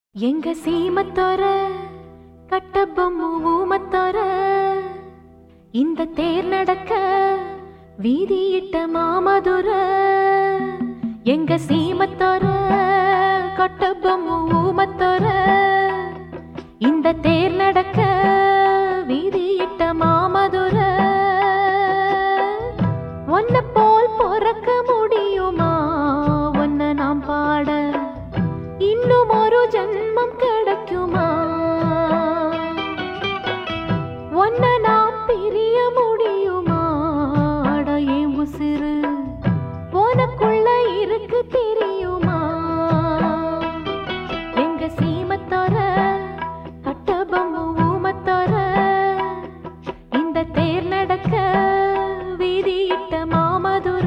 எங்க சீமத்தோர கட்டபொம்மு ஊமத்தோர இந்த தேர் நடக்க வீதியிட்ட மாமதுர. எங்க சீமத்தோர கட்டபொம்மு ஊமத்தோர இந்த தேர் நடக்க வீதியிட்ட மாமதுர. ஒன்ன போல் பொறக்க முடியுமா ஒன்ன நாம் பாட இன்னும் ஒரு ஜன்மம் கிடைக்குமா? ஒன்ன நாம் பிரிய முடியுமா? அடைய உசிறு உனக்குள்ள இருக்கு தெரியுமா? எங்க சீமத்தோர கட்டபொம்மு ஊமத்தோர இந்த தேர் நடக்க வீதியிட்ட மாமதுர.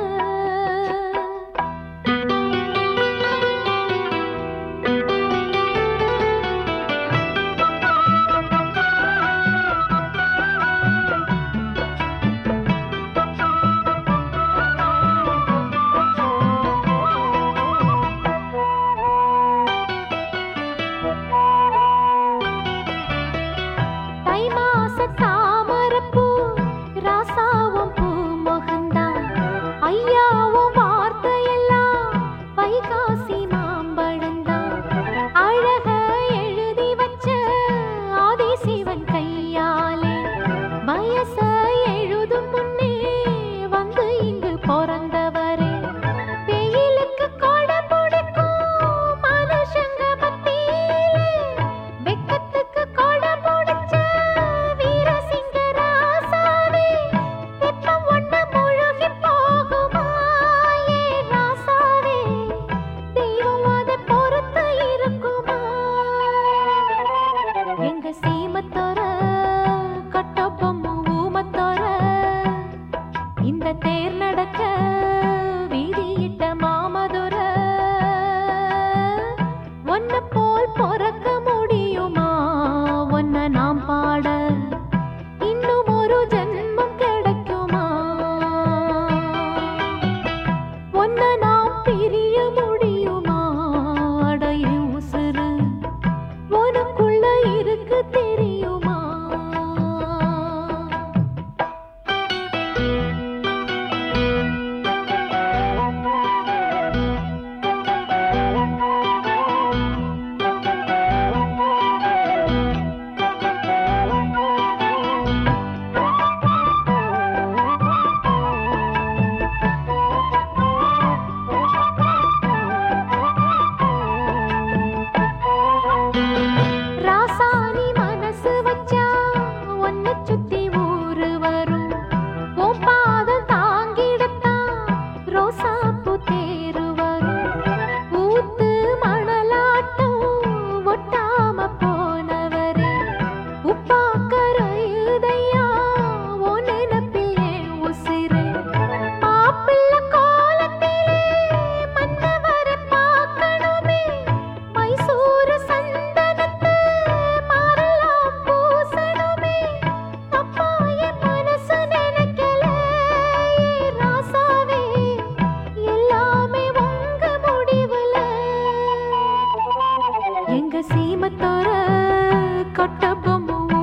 இந்த தேர் நடக்க வீதியிட்ட மாமதுர. ஒன்ன போல் பொறக்க முடியுமா ஒன்ன நாம் பாட இன்னும் ஒரு ஜன்மம் கிடைக்குமா? ஒன்ன நாம் பிரிய முடியுமா? அடைய உசுறு உனக்குள்ள இருக்கு தெரியுமா? எங்க சீமத்தோர கட்டபொம்மு